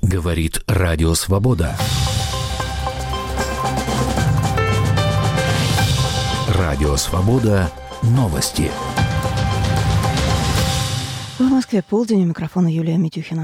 Говорит Радио Свобода. Радио Свобода. Новости. В Москве полдень. У микрофона Юлия Митюхина.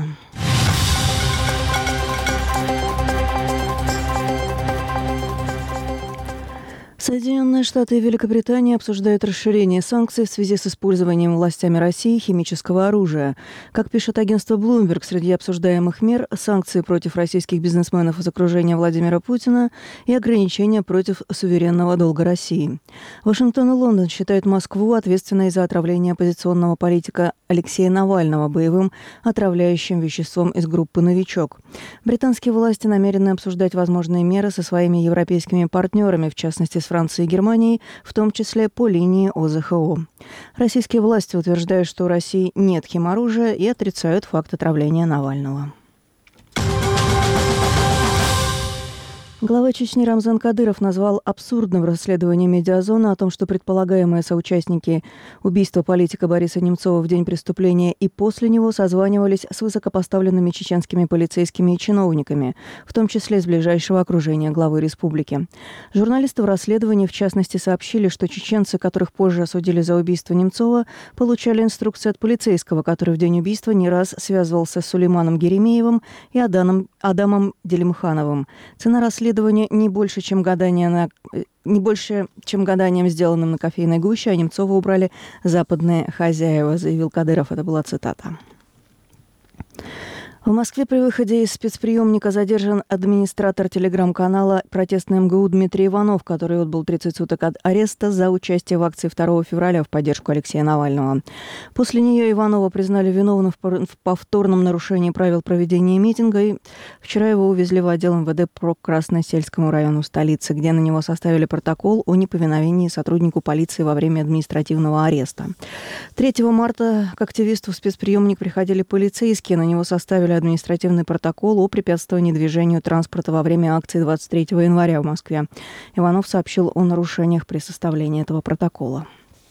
Соединенные Штаты и Великобритания обсуждают расширение санкций в связи с использованием властями России химического оружия. Как пишет агентство Bloomberg, среди обсуждаемых мер – санкции против российских бизнесменов из окружения Владимира Путина и ограничения против суверенного долга России. Вашингтон и Лондон считают Москву ответственной за отравление оппозиционного политика Алексея Навального боевым отравляющим веществом из группы «Новичок». Британские власти намерены обсуждать возможные меры со своими европейскими партнерами, в частности с Францией и Германией, в том числе по линии ОЗХО. Российские власти утверждают, что у России нет химоружия и отрицают факт отравления Навального. Глава Чечни Рамзан Кадыров назвал абсурдным расследование «Медиазона» о том, что предполагаемые соучастники убийства политика Бориса Немцова в день преступления и после него созванивались с высокопоставленными чеченскими полицейскими и чиновниками, в том числе из ближайшего окружения главы республики. Журналисты в расследовании, в частности, сообщили, что чеченцы, которых позже осудили за убийство Немцова, получали инструкции от полицейского, который в день убийства не раз связывался с Сулейманом Геремеевым и Адамом Делимхановым. Цена расследования не больше, чем гаданием, сделанным на кофейной гуще, а Немцова убрали западные хозяева, заявил Кадыров. Это была цитата. В Москве при выходе из спецприемника задержан администратор телеграм-канала «Протестный МГУ» Дмитрий Иванов, который отбыл 30 суток от ареста за участие в акции 2 февраля в поддержку Алексея Навального. После нее Иванова признали виновным в повторном нарушении правил проведения митинга, и вчера его увезли в отдел МВД по Красносельскому району столицы, где на него составили протокол о неповиновении сотруднику полиции во время административного ареста. 3 марта к активисту в спецприемник приходили полицейские, на него составили административный протокол о препятствовании движению транспорта во время акции 23 января в Москве. Иванов сообщил о нарушениях при составлении этого протокола.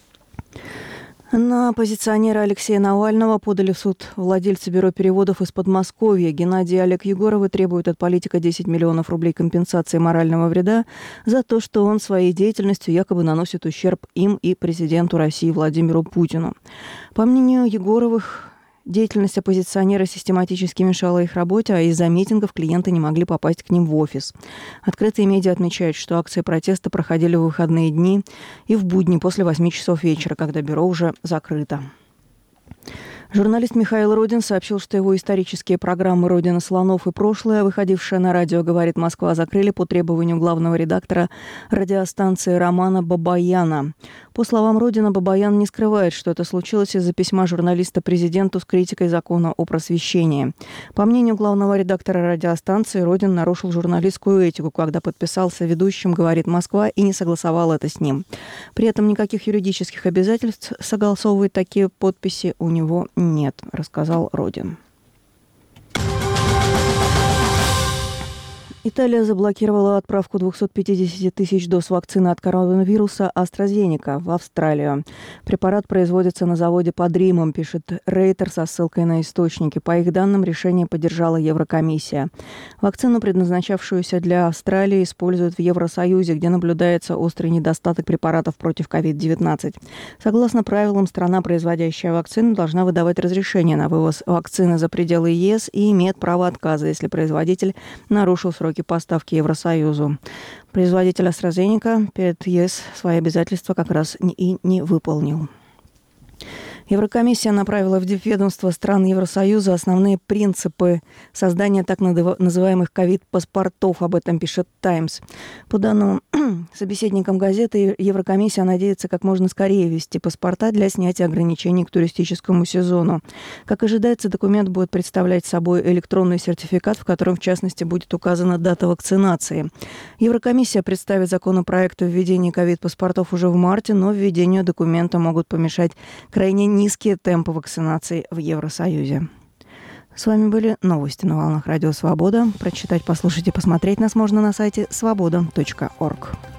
На оппозиционера Алексея Навального подали в суд владельцы бюро переводов из Подмосковья. Геннадий и Олег Егоровы требуют от политика 10 миллионов рублей компенсации морального вреда за то, что он своей деятельностью якобы наносит ущерб им и президенту России Владимиру Путину. По мнению Егоровых, деятельность оппозиционера систематически мешала их работе, а из-за митингов клиенты не могли попасть к ним в офис. Открытые медиа отмечают, что акции протеста проходили в выходные дни и в будни после 8 часов вечера, когда бюро уже закрыто. Журналист Михаил Родин сообщил, что его исторические программы «Родина слонов» и «Прошлое», выходившие на радио «Говорит Москва», закрыли по требованию главного редактора радиостанции Романа Бабаяна. По словам Родина, Бабаян не скрывает, что это случилось из-за письма журналиста президенту с критикой закона о просвещении. По мнению главного редактора радиостанции, Родин нарушил журналистскую этику, когда подписался ведущим «Говорит Москва» и не согласовал это с ним. При этом никаких юридических обязательств согласовывать такие подписи у него нет, рассказал Родин. Италия заблокировала отправку 250 тысяч доз вакцины от коронавируса AstraZeneca в Австралию. Препарат производится на заводе под Римом, пишет Рейтер со ссылкой на источники. По их данным, решение поддержала Еврокомиссия. Вакцину, предназначавшуюся для Австралии, используют в Евросоюзе, где наблюдается острый недостаток препаратов против COVID-19. Согласно правилам, страна, производящая вакцину, должна выдавать разрешение на вывоз вакцины за пределы ЕС и имеет право отказа, если производитель нарушил сроки поставки Евросоюзу. Производитель AstraZeneca перед ЕС свои обязательства как раз и не выполнил. Еврокомиссия направила в ведомство стран Евросоюза основные принципы создания так называемых ковид-паспортов. Об этом пишет «Таймс». По данным собеседникам газеты, Еврокомиссия надеется как можно скорее ввести паспорта для снятия ограничений к туристическому сезону. Как ожидается, документ будет представлять собой электронный сертификат, в котором, в частности, будет указана дата вакцинации. Еврокомиссия представит законопроект о введении ковид-паспортов уже в марте, но введению документа могут помешать крайне низкие темпы вакцинации в Евросоюзе. С вами были новости на волнах Радио Свобода. Прочитать, послушать и посмотреть нас можно на сайте svoboda.org.